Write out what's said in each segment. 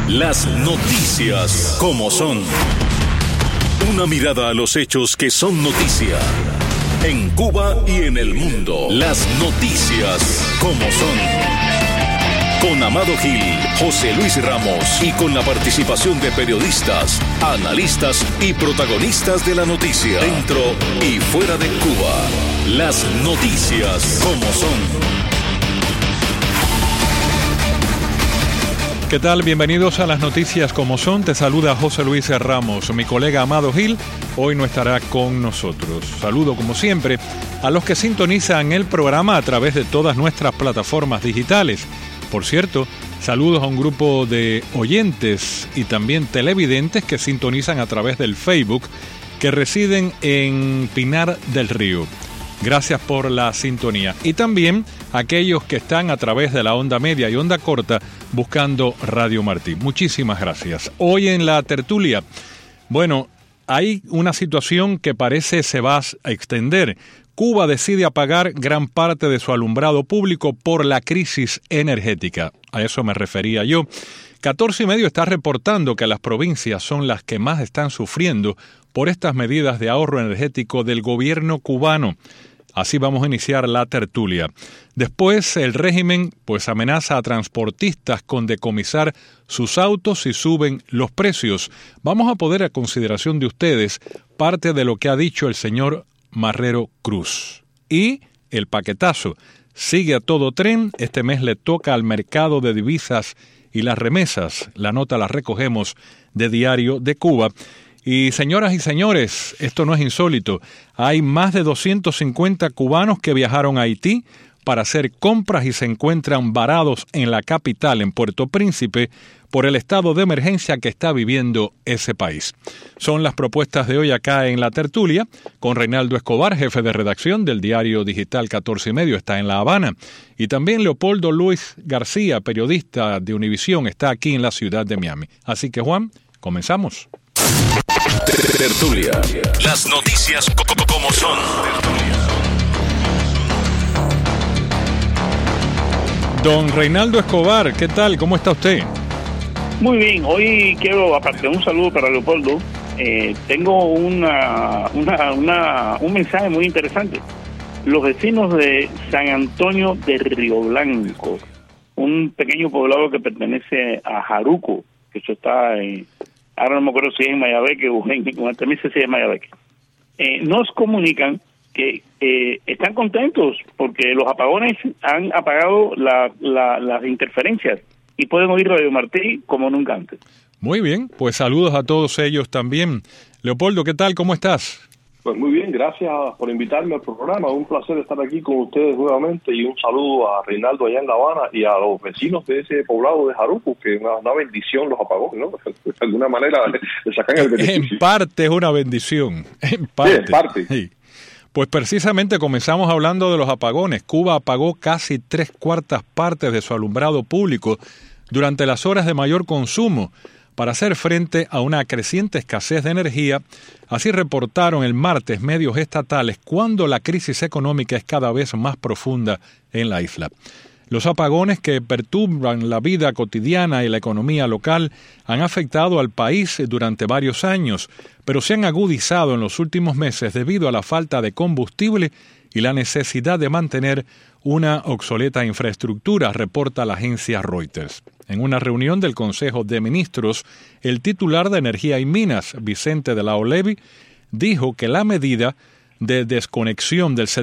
Las noticias como son. Una mirada a los hechos que son noticia. En Cuba y en el mundo. Las noticias como son. Con Amado Gil, José Luis Ramos y con la participación de periodistas, analistas y protagonistas de la noticia. Dentro y fuera de Cuba. Las noticias como son. ¿Qué tal? Bienvenidos a las noticias como son. Te saluda José Luis Ramos. Mi colega Amado Gil hoy no estará con nosotros. Saludo como siempre a los que sintonizan el programa a través de todas nuestras plataformas digitales. Por cierto, saludos a un grupo de oyentes y también televidentes que sintonizan a través del Facebook, que residen en Pinar del Río. Gracias por la sintonía. Y también aquellos que están a través de la onda media y onda corta buscando Radio Martí. Muchísimas gracias. Hoy en la tertulia, bueno, hay una situación que parece se va a extender. Cuba decide apagar gran parte de su alumbrado público por la crisis energética. A eso me refería yo. 14 y medio está reportando que las provincias son las que más están sufriendo por estas medidas de ahorro energético del gobierno cubano. Así vamos a iniciar la tertulia. Después, el régimen amenaza a transportistas con decomisar sus autos si suben los precios. Vamos a poner a consideración de ustedes parte de lo que ha dicho el señor Marrero Cruz. Y el paquetazo sigue a todo tren. Este mes le toca al mercado de divisas y las remesas. La nota la recogemos de Diario de Cuba. Y señoras y señores, esto no es insólito. Hay más de 250 cubanos que viajaron a Haití para hacer compras y se encuentran varados en la capital, en Puerto Príncipe, por el estado de emergencia que está viviendo ese país. Son las propuestas de hoy acá en la tertulia, con Reinaldo Escobar, jefe de redacción del diario digital 14 y medio, está en La Habana. Y también Leopoldo Luis García, periodista de Univisión, está aquí en la ciudad de Miami. Así que, Juan, comenzamos. Tertulia. Las noticias como son. Don Reinaldo Escobar, ¿qué tal? ¿Cómo está usted? Muy bien. Hoy quiero, aparte de un saludo para Leopoldo, tengo un mensaje muy interesante. Los vecinos de San Antonio de Río Blanco, un pequeño poblado que pertenece a Jaruco, que eso está en... Ahora no me acuerdo si es en Mayabeque o también sé si es en Mayabeque. Nos comunican que están contentos porque los apagones han apagado las interferencias y pueden oír Radio Martí como nunca antes. Muy bien, pues saludos a todos ellos también. Leopoldo, ¿qué tal? ¿Cómo estás? Pues muy bien, gracias por invitarme al programa. Un placer estar aquí con ustedes nuevamente y un saludo a Reinaldo allá en La Habana y a los vecinos de ese poblado de Jaruco, que es una bendición los apagones, ¿no? De alguna manera le sacan el beneficio. En parte es una bendición, en parte. Sí, en parte. Sí. Pues precisamente comenzamos hablando de los apagones. Cuba apagó casi 3/4 partes de su alumbrado público durante las horas de mayor consumo, para hacer frente a una creciente escasez de energía. Así reportaron el martes medios estatales cuando la crisis económica es cada vez más profunda en la isla. Los apagones que perturban la vida cotidiana y la economía local han afectado al país durante varios años, pero se han agudizado en los últimos meses debido a la falta de combustible y la necesidad de mantener una obsoleta infraestructura, reporta la agencia Reuters. En una reunión del Consejo de Ministros, el titular de Energía y Minas, Vicente de la Olevi, dijo que la medida de desconexión del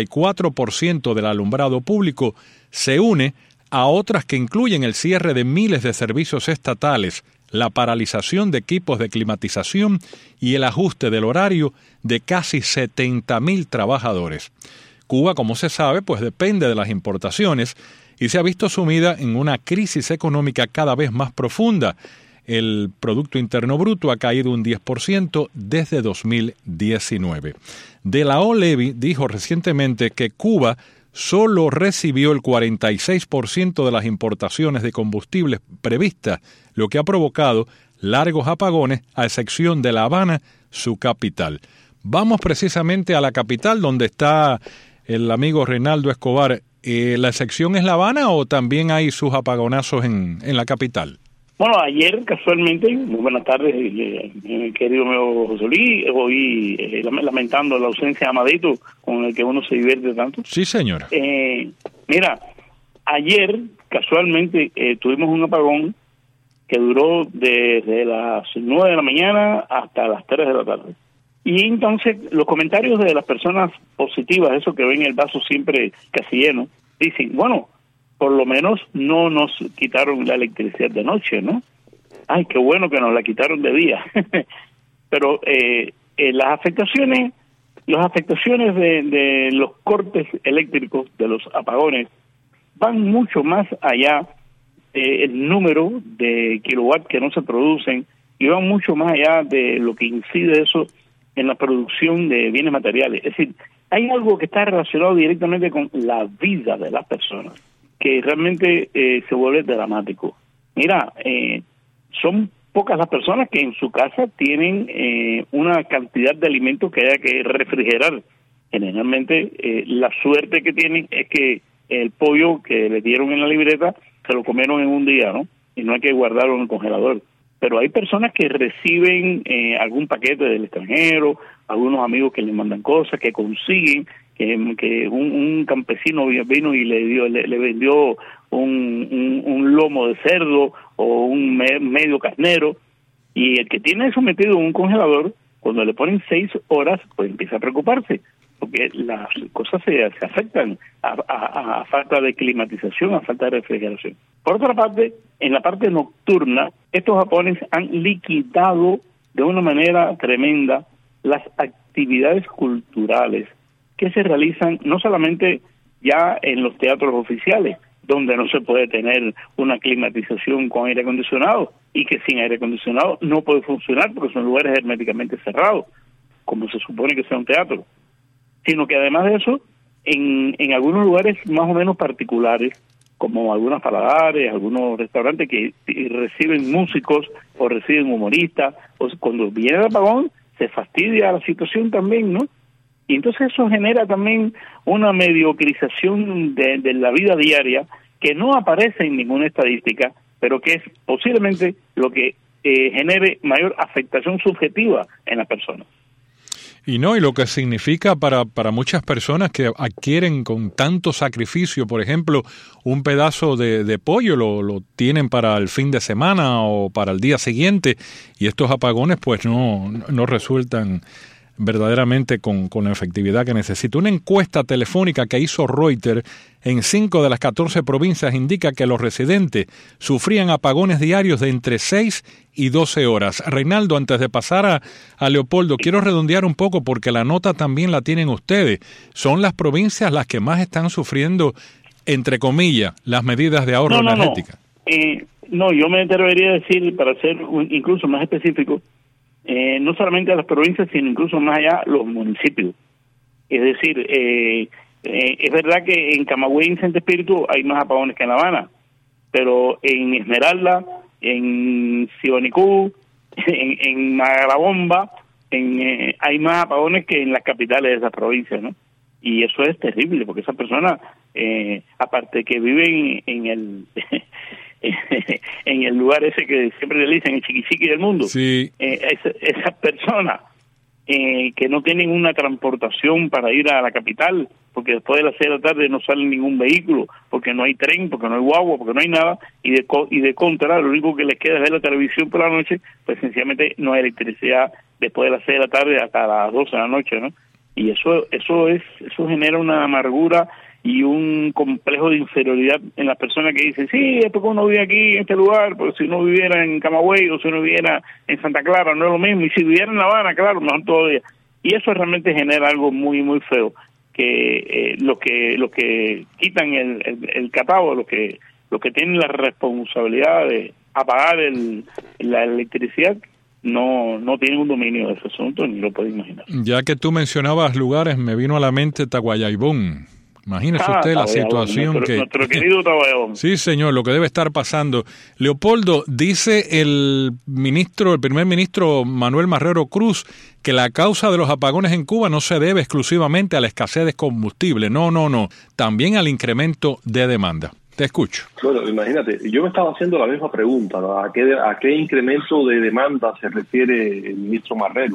74% del alumbrado público se une a otras que incluyen el cierre de miles de servicios estatales, la paralización de equipos de climatización y el ajuste del horario de casi 70,000 trabajadores. Cuba, como se sabe, depende de las importaciones y se ha visto sumida en una crisis económica cada vez más profunda. El Producto Interno Bruto ha caído un 10% desde 2019. De la Olevi dijo recientemente que Cuba solo recibió el 46% de las importaciones de combustibles previstas, lo que ha provocado largos apagones, a excepción de La Habana, su capital. Vamos precisamente a la capital, donde está el amigo Reinaldo Escobar. ¿La excepción es La Habana o también hay sus apagonazos en la capital? Bueno, ayer casualmente, muy buenas tardes, querido mío José Luis, hoy lamentando la ausencia de Amadito, con el que uno se divierte tanto. Sí, señor. Mira, ayer casualmente tuvimos un apagón que duró desde las 9 de la mañana hasta las 3 de la tarde. Y entonces los comentarios de las personas positivas, eso que ven el vaso siempre casi lleno, dicen, bueno, por lo menos no nos quitaron la electricidad de noche, ¿no? Ay, qué bueno que nos la quitaron de día. Pero las afectaciones de los cortes eléctricos, de los apagones, van mucho más allá del número de kilowatts que no se producen y van mucho más allá de lo que incide eso en la producción de bienes materiales. Es decir, hay algo que está relacionado directamente con la vida de las personas, que realmente se vuelve dramático. Mira, son pocas las personas que en su casa tienen una cantidad de alimentos que haya que refrigerar. Generalmente la suerte que tienen es que el pollo que le dieron en la libreta se lo comieron en un día, ¿no? Y no hay que guardarlo en el congelador. Pero hay personas que reciben algún paquete del extranjero, algunos amigos que les mandan cosas, que consiguen, que un campesino vino y le vendió un lomo de cerdo o un medio carnero, y el que tiene eso metido en un congelador, cuando le ponen 6 horas, pues empieza a preocuparse, porque las cosas se afectan a falta de climatización, a falta de refrigeración. Por otra parte, en la parte nocturna, estos japoneses han liquidado de una manera tremenda las actividades culturales que se realizan no solamente ya en los teatros oficiales, donde no se puede tener una climatización con aire acondicionado, y que sin aire acondicionado no puede funcionar porque son lugares herméticamente cerrados, como se supone que sea un teatro, sino que además de eso, en algunos lugares más o menos particulares, como algunos paladares, algunos restaurantes que reciben músicos o reciben humoristas, o cuando viene el apagón se fastidia la situación también, ¿no? Y entonces eso genera también una mediocrización de la vida diaria que no aparece en ninguna estadística, pero que es posiblemente lo que genere mayor afectación subjetiva en las personas. Y lo que significa para muchas personas que adquieren con tanto sacrificio, por ejemplo, un pedazo de pollo lo tienen para el fin de semana o para el día siguiente, y estos apagones pues no resultan verdaderamente con la efectividad que necesita. Una encuesta telefónica que hizo Reuters en 5 de las 14 provincias indica que los residentes sufrían apagones diarios de entre 6 y 12 horas. Reinaldo, antes de pasar a Leopoldo, quiero redondear un poco porque la nota también la tienen ustedes. Son las provincias las que más están sufriendo, entre comillas, las medidas de ahorro energética. Yo me atrevería a decir, para ser incluso más específico, no solamente a las provincias, sino incluso más allá los municipios. Es decir, es verdad que en Camagüey y en Santo Espíritu hay más apagones que en La Habana, pero en Esmeralda, en Sibanicú, en Magalabomba, hay más apagones que en las capitales de esas provincias, ¿no? Y eso es terrible, porque esas personas, aparte que viven en el en el lugar ese que siempre le dicen el chiquichiqui del mundo, sí. Esas personas que no tienen una transportación para ir a la capital, porque después de las 6 de la tarde no sale ningún vehículo, porque no hay tren, porque no hay guagua, porque no hay nada, y de contra, lo único que les queda es ver la televisión por la noche, pues sencillamente no hay electricidad después de las 6 de la tarde hasta las 12 de la noche, ¿no? Y eso genera una amargura y un complejo de inferioridad en las personas que dicen, sí, es porque uno vive aquí en este lugar, porque si uno viviera en Camagüey o si uno viviera en Santa Clara no es lo mismo, y si viviera en La Habana, claro, mejor todavía. Y eso realmente genera algo muy, muy feo, que los que quitan el catálogo, los que tienen la responsabilidad de apagar la electricidad, no tienen un dominio de ese asunto, ni lo puede imaginar. Ya que tú mencionabas lugares, me vino a la mente Taguayaibón. Imagínese usted la situación nuestro querido Taguayaibón. Sí, señor, lo que debe estar pasando. Leopoldo, dice el primer ministro Manuel Marrero Cruz que la causa de los apagones en Cuba no se debe exclusivamente a la escasez de combustible. No. También al incremento de demanda. Te escucho. Bueno, imagínate, yo me estaba haciendo la misma pregunta, ¿no? ¿A qué incremento de demanda se refiere el ministro Marrero?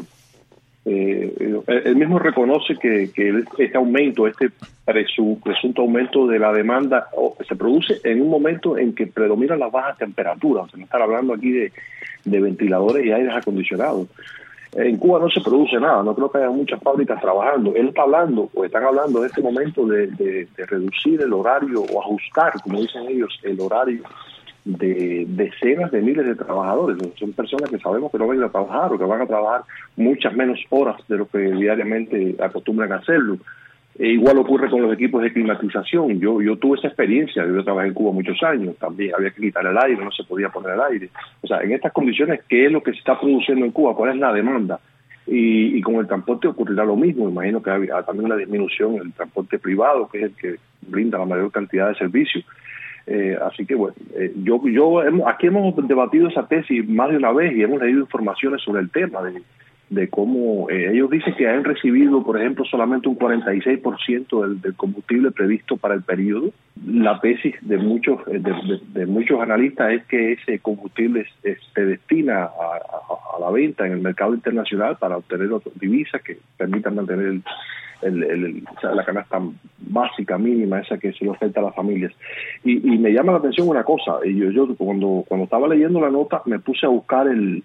Él mismo reconoce que este aumento, este presunto aumento de la demanda se produce en un momento en que predominan las bajas temperaturas. O sea, no estar hablando aquí de ventiladores y aires acondicionados. En Cuba no se produce nada, no creo que haya muchas fábricas trabajando. Él está hablando, o están hablando en este momento de reducir el horario o ajustar, como dicen ellos, el horario de decenas de miles de trabajadores. Son personas que sabemos que no van a trabajar o que van a trabajar muchas menos horas de lo que diariamente acostumbran a hacerlo. Igual ocurre con los equipos de climatización. Yo tuve esa experiencia, yo trabajé en Cuba muchos años, también había que quitar el aire, no se podía poner el aire. O sea, en estas condiciones, ¿qué es lo que se está produciendo en Cuba? ¿Cuál es la demanda? Y con el transporte ocurrirá lo mismo. Imagino que hay también una disminución en el transporte privado, que es el que brinda la mayor cantidad de servicios. Así que bueno, aquí hemos debatido esa tesis más de una vez y hemos leído informaciones sobre el tema de cómo ellos dicen que han recibido, por ejemplo, solamente un 46% del combustible previsto para el periodo. La tesis de muchos analistas es que ese combustible se destina a la venta en el mercado internacional para obtener otras divisas que permitan mantener la canasta básica mínima, esa que se le oferta a las familias. Y me llama la atención una cosa. Yo cuando estaba leyendo la nota me puse a buscar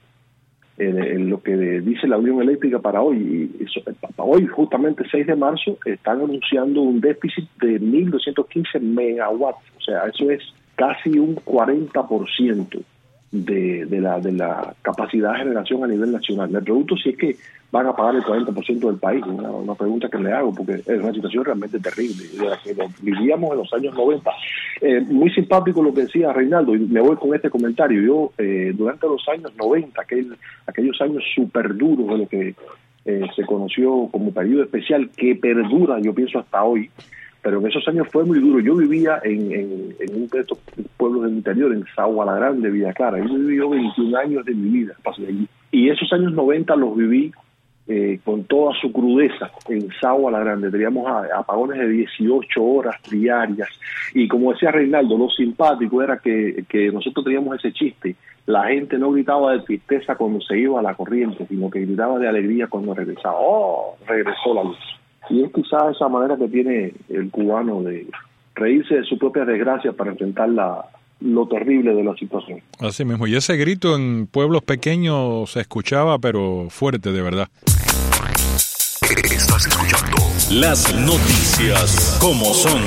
lo que dice la Unión Eléctrica para hoy. Para hoy, justamente 6 de marzo, están anunciando un déficit de 1.215 megawatts. O sea, eso es casi un 40% de la capacidad de generación a nivel nacional. Me pregunto si es que van a pagar el 40% del país. Una pregunta que le hago, porque es una situación realmente terrible, de la que vivíamos en los años 90. Muy simpático lo que decía Reinaldo, y me voy con este comentario. Yo, durante los años 90, aquellos años súper duros de lo que se conoció como periodo especial, que perdura, yo pienso, hasta hoy, pero en esos años fue muy duro. Yo vivía en un de estos pueblos del interior, en Sagua la Grande, Villa Clara. Yo viví 21 años de mi vida, pasé allí. Y esos años 90 los viví con toda su crudeza en Sagua la Grande. Teníamos apagones de 18 horas diarias. Y como decía Reinaldo, lo simpático era que nosotros teníamos ese chiste. La gente no gritaba de tristeza cuando se iba a la corriente, sino que gritaba de alegría cuando regresaba. ¡Oh! Regresó la luz. Y es quizás esa manera que tiene el cubano de reírse de su propia desgracia para enfrentar lo terrible de la situación. Así mismo. Y ese grito en pueblos pequeños se escuchaba, pero fuerte, de verdad. Estás escuchando las noticias como son.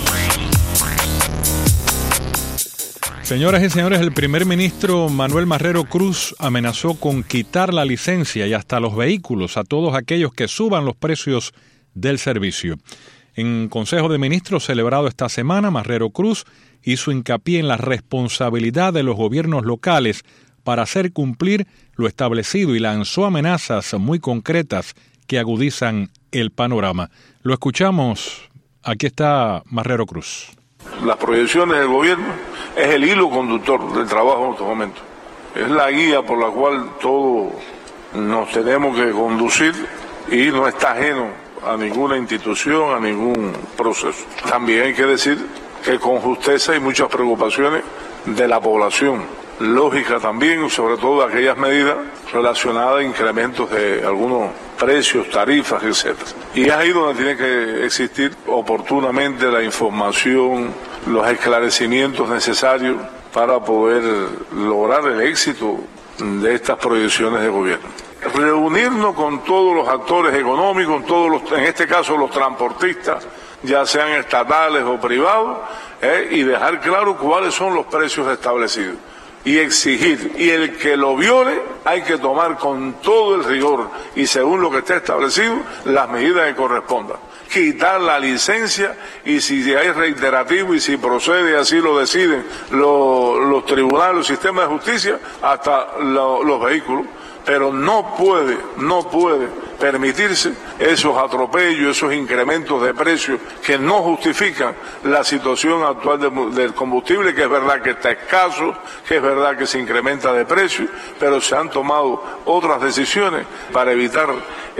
Señoras y señores, el primer ministro Manuel Marrero Cruz amenazó con quitar la licencia y hasta los vehículos a todos aquellos que suban los precios del servicio. En Consejo de Ministros celebrado esta semana, Marrero Cruz hizo hincapié en la responsabilidad de los gobiernos locales para hacer cumplir lo establecido y lanzó amenazas muy concretas que agudizan el panorama. Lo escuchamos. Aquí está Marrero Cruz. Las proyecciones del gobierno es el hilo conductor del trabajo en estos momentos. Es la guía por la cual todos nos tenemos que conducir y no está ajeno a ninguna institución, a ningún proceso. También hay que decir que con justeza hay muchas preocupaciones de la población. Lógica también, sobre todo aquellas medidas relacionadas a incrementos de algunos precios, tarifas, etc. Y es ahí donde tiene que existir oportunamente la información, los esclarecimientos necesarios para poder lograr el éxito de estas proyecciones de gobierno. Reunirnos con todos los actores económicos, en este caso los transportistas, ya sean estatales o privados, y dejar claro cuáles son los precios establecidos. Y exigir, y el que lo viole hay que tomar con todo el rigor y según lo que esté establecido las medidas que correspondan. Quitar la licencia y si hay reiterativo y si procede así lo deciden los tribunales, los sistemas de justicia, hasta los vehículos. Pero no puede permitirse esos atropellos, esos incrementos de precios que no justifican la situación actual del combustible, que es verdad que está escaso, que es verdad que se incrementa de precio, pero se han tomado otras decisiones para evitar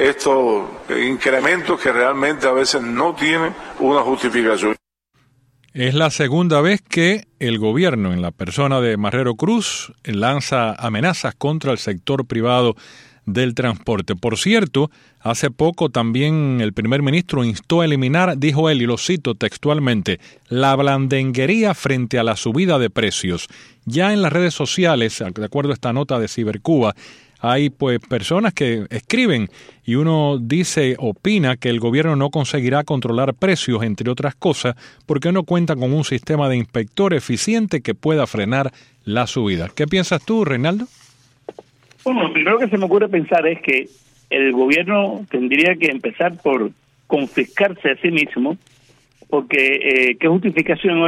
estos incrementos que realmente a veces no tienen una justificación. Es la segunda vez que el gobierno, en la persona de Marrero Cruz, lanza amenazas contra el sector privado del transporte. Por cierto, hace poco también el primer ministro instó a eliminar, dijo él, y lo cito textualmente, la blandenguería frente a la subida de precios. Ya en las redes sociales, de acuerdo a esta nota de Cibercuba, hay pues personas que escriben y uno dice, opina que el gobierno no conseguirá controlar precios, entre otras cosas, porque no cuenta con un sistema de inspector eficiente que pueda frenar la subida. ¿Qué piensas tú, Reinaldo? Bueno, lo primero que se me ocurre pensar es que el gobierno tendría que empezar por confiscarse a sí mismo, porque ¿qué justificación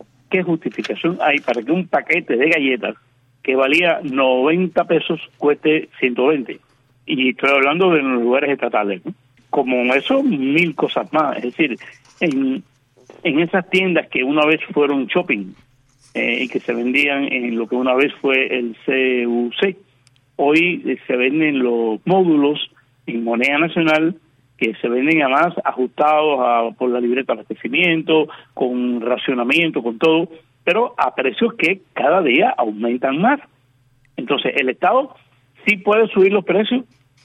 hay para que un paquete de galletas que valía 90 pesos cueste 120? Y estoy hablando de los lugares estatales, ¿no? Como eso, 1000 cosas más. Es decir, en esas tiendas que una vez fueron shopping y que se vendían en lo que una vez fue el CUC, hoy se venden los módulos en moneda nacional, que se venden además ajustados por la libreta de abastecimiento, con racionamiento, con todo, pero a precios que cada día aumentan más. Entonces, el Estado sí puede subir los precios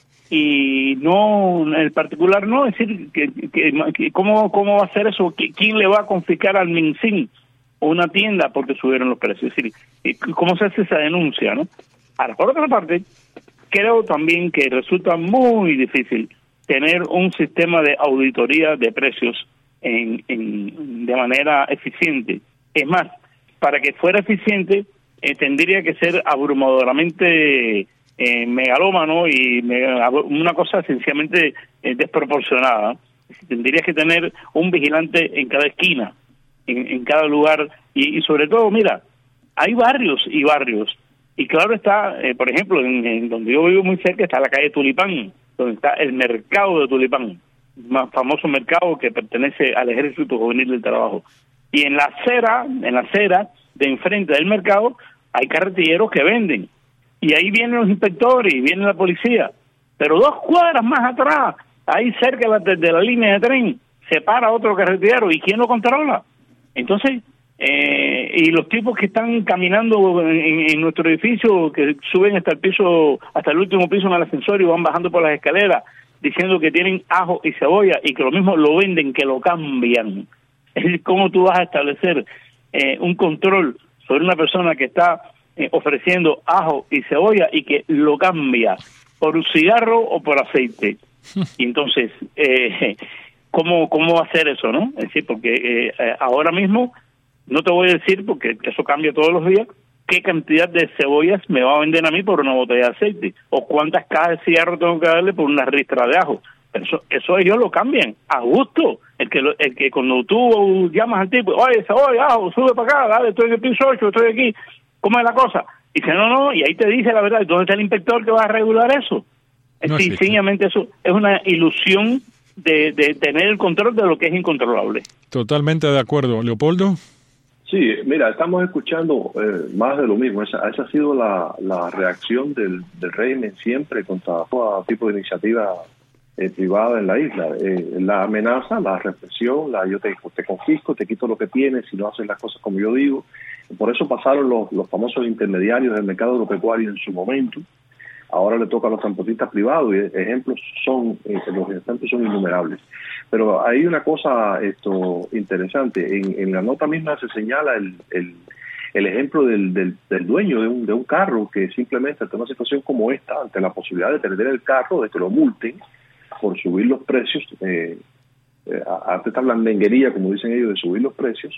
y no, el particular no. Es decir, que ¿cómo va a hacer eso? ¿Quién le va a confiscar al MinSIN o una tienda porque subieron los precios? Es decir, ¿cómo se hace esa denuncia, no? Ahora, por otra parte, creo también que resulta muy difícil tener un sistema de auditoría de precios de manera eficiente. Es más, para que fuera eficiente, tendría que ser abrumadoramente megalómano y una cosa sencillamente desproporcionada. Tendrías que tener un vigilante en cada esquina, en cada lugar, y sobre todo, mira, hay barrios y barrios. Y claro está, por ejemplo, en donde yo vivo muy cerca está la calle Tulipán, donde está el mercado de Tulipán, más famoso mercado que pertenece al Ejército Juvenil del Trabajo. Y en la acera de enfrente del mercado hay carretilleros que venden. Y ahí vienen los inspectores y viene la policía. Pero 2 cuadras más atrás, ahí cerca de la línea de tren, se para otro carretillero. ¿Y quién lo controla? Entonces, y los tipos que están caminando en nuestro edificio, que suben hasta el último piso en el ascensor y van bajando por las escaleras, diciendo que tienen ajo y cebolla y que lo mismo lo venden, que lo cambian. Es decir, ¿cómo tú vas a establecer un control sobre una persona que está ofreciendo ajo y cebolla y que lo cambia por un cigarro o por aceite? Y entonces, ¿cómo va a hacer eso, no? Es decir, porque ahora mismo, no te voy a decir, porque eso cambia todos los días, qué cantidad de cebollas me va a vender a mí por una botella de aceite, o cuántas cajas de cigarro tengo que darle por una ristra de ajo. Eso ellos lo cambian a gusto. El que cuando tú llamas al tipo, oye, cebolla, ajo, sube para acá, dale, estoy en el piso 8, estoy aquí, ¿cómo es la cosa? Y dice, no, y ahí te dice la verdad. ¿Dónde está el inspector que va a regular eso? No, sencillamente eso es una ilusión de tener el control de lo que es incontrolable. Totalmente de acuerdo. ¿Leopoldo? Sí, mira, estamos escuchando más de lo mismo. Esa ha sido la reacción del régimen siempre contra todo tipo de iniciativa privada en la isla. La amenaza, la represión, yo te confisco, te quito lo que tienes si no haces las cosas como yo digo. Por eso pasaron los famosos intermediarios del mercado agropecuario en su momento. Ahora le toca a los transportistas privados y los ejemplos son innumerables. Pero hay una cosa interesante. En la nota misma se señala el ejemplo del dueño de un carro que simplemente ante una situación como esta, ante la posibilidad de perder el carro, de que lo multen por subir los precios, ante esta blandenguería, como dicen ellos, de subir los precios,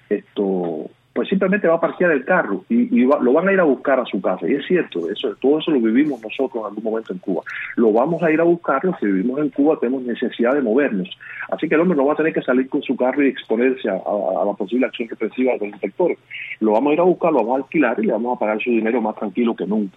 pues simplemente va a parquear el carro y lo van a ir a buscar a su casa. Y es cierto, todo eso lo vivimos nosotros en algún momento en Cuba. Lo vamos a ir a buscar, los que vivimos en Cuba tenemos necesidad de movernos. Así que el hombre no va a tener que salir con su carro y exponerse a la posible acción represiva de los inspectores. Lo vamos a ir a buscar, lo vamos a alquilar y le vamos a pagar su dinero más tranquilo que nunca.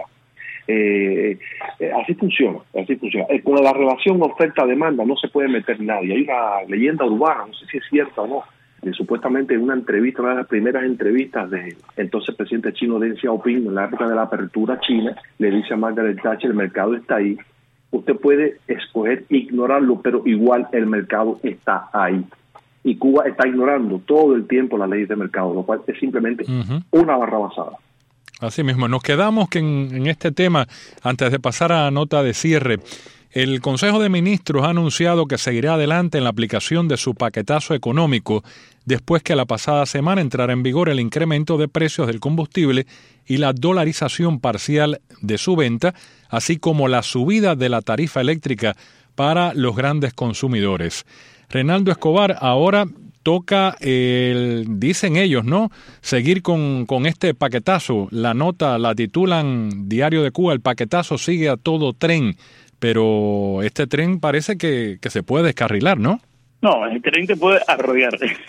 Así funciona. Con la relación oferta-demanda no se puede meter nadie. Hay una leyenda urbana, no sé si es cierta o no, supuestamente en una entrevista, una de las primeras entrevistas de entonces presidente chino Deng Xiaoping, en la época de la apertura china, le dice a Margaret Thatcher, el mercado está ahí, usted puede escoger ignorarlo, pero igual el mercado está ahí. y Cuba está ignorando todo el tiempo las leyes de mercado, lo cual es simplemente una barrabasada. Así mismo, nos quedamos que en este tema, antes de pasar a la nota de cierre, el Consejo de Ministros ha anunciado que seguirá adelante en la aplicación de su paquetazo económico después que la pasada semana entrara en vigor el incremento de precios del combustible y la dolarización parcial de su venta, así como la subida de la tarifa eléctrica para los grandes consumidores. Reinaldo Escobar, ahora toca, dicen ellos, ¿no?, seguir con este paquetazo. La nota la titulan Diario de Cuba, el paquetazo sigue a todo tren. Pero este tren parece que se puede descarrilar, ¿no? No, el tren te puede arrollar.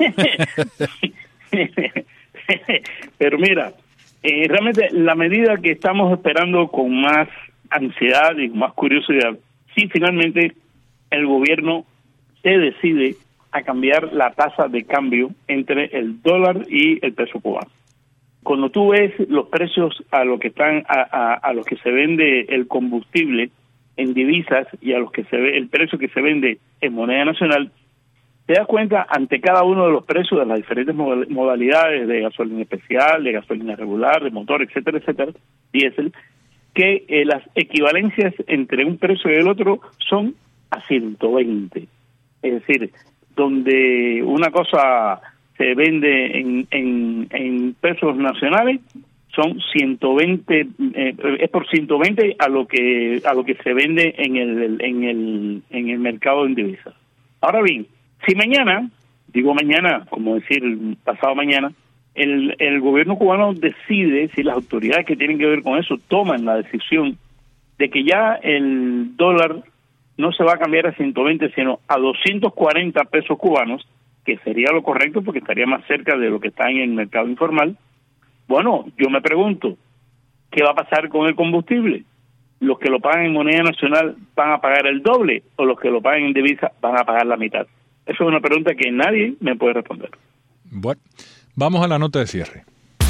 Pero mira, realmente la medida que estamos esperando con más ansiedad y más curiosidad, si finalmente el gobierno se decide a cambiar la tasa de cambio entre el dólar y el peso cubano. Cuando tú ves los precios a lo que están a los que se vende el combustible en divisas y a los que se ve el precio que se vende en moneda nacional, te das cuenta ante cada uno de los precios de las diferentes modalidades de gasolina especial, de gasolina regular, de motor, etcétera, etcétera, diésel, que las equivalencias entre un precio y el otro son a 120. Es decir, donde una cosa se vende en pesos nacionales, son 120, es por 120 a lo que se vende en el mercado en divisas. Ahora bien, si mañana, digo mañana, como decir pasado mañana, el gobierno cubano decide, si las autoridades que tienen que ver con eso toman la decisión de que ya el dólar no se va a cambiar a 120, sino a 240 pesos cubanos, que sería lo correcto porque estaría más cerca de lo que está en el mercado informal. Bueno, yo me pregunto, ¿qué va a pasar con el combustible? ¿Los que lo pagan en moneda nacional van a pagar el doble o los que lo pagan en divisa van a pagar la mitad? Esa es una pregunta que nadie me puede responder. Bueno, vamos a la nota de cierre.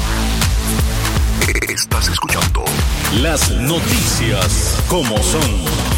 Estás escuchando las noticias como son.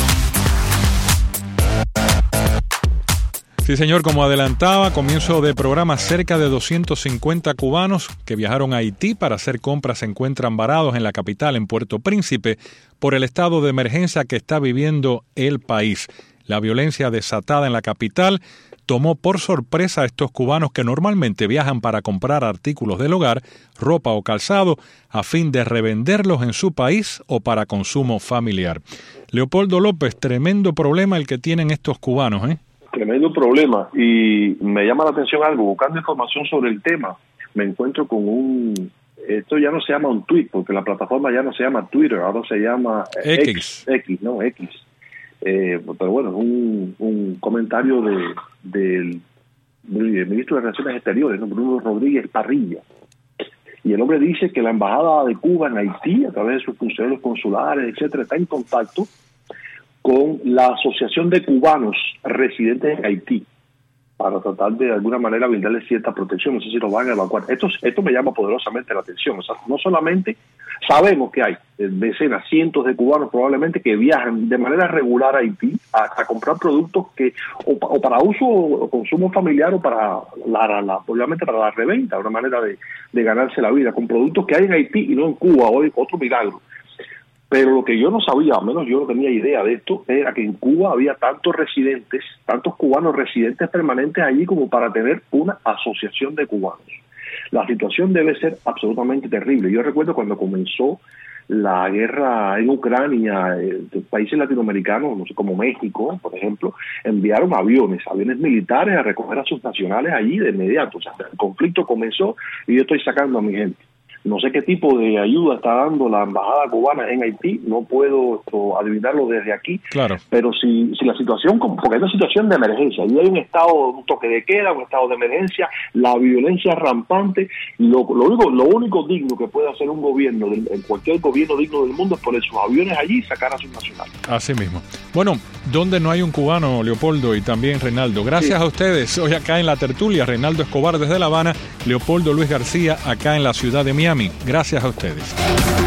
Sí, señor, como adelantaba, comienzo de programa, cerca de 250 cubanos que viajaron a Haití para hacer compras se encuentran varados en la capital, en Puerto Príncipe, por el estado de emergencia que está viviendo el país. La violencia desatada en la capital tomó por sorpresa a estos cubanos que normalmente viajan para comprar artículos del hogar, ropa o calzado, a fin de revenderlos en su país o para consumo familiar. Leopoldo López, tremendo problema el que tienen estos cubanos, ¿eh? Tremendo problema, y me llama la atención algo, buscando información sobre el tema, me encuentro con esto ya no se llama un tweet, porque la plataforma ya no se llama Twitter, ahora se llama X. Pero bueno, es un comentario del ministro de Relaciones Exteriores, ¿no? Bruno Rodríguez Parrilla, y el hombre dice que la embajada de Cuba en Haití, a través de sus funcionarios consulares, etcétera, está en contacto con la Asociación de Cubanos Residentes en Haití para tratar de alguna manera brindarles cierta protección. No sé si lo van a evacuar. Esto me llama poderosamente la atención. O sea, no solamente sabemos que hay decenas, cientos de cubanos probablemente que viajan de manera regular a Haití a comprar productos que o para uso o consumo familiar o para obviamente para la reventa, una manera de ganarse la vida con productos que hay en Haití y no en Cuba. Hoy otro milagro. Pero lo que yo no sabía, al menos yo no tenía idea de esto, era que en Cuba había tantos cubanos residentes permanentes allí como para tener una asociación de cubanos. La situación debe ser absolutamente terrible. Yo recuerdo cuando comenzó la guerra en Ucrania, países latinoamericanos, no sé, como México, por ejemplo, enviaron aviones militares a recoger a sus nacionales allí de inmediato. O sea, el conflicto comenzó y yo estoy sacando a mi gente. No sé qué tipo de ayuda está dando la embajada cubana en Haití, no puedo adivinarlo desde aquí, claro. Pero si la situación, porque es una situación de emergencia, y hay un toque de queda, un estado de emergencia, la violencia es rampante, lo único digno que puede hacer un gobierno, cualquier gobierno digno del mundo, es poner sus aviones allí y sacar a sus nacionales. Así mismo. Bueno, ¿dónde no hay un cubano, Leopoldo y también Reinaldo? Gracias a ustedes. Hoy acá en la tertulia, Reinaldo Escobar desde La Habana, Leopoldo Luis García acá en la ciudad de Miami. Gracias a ustedes.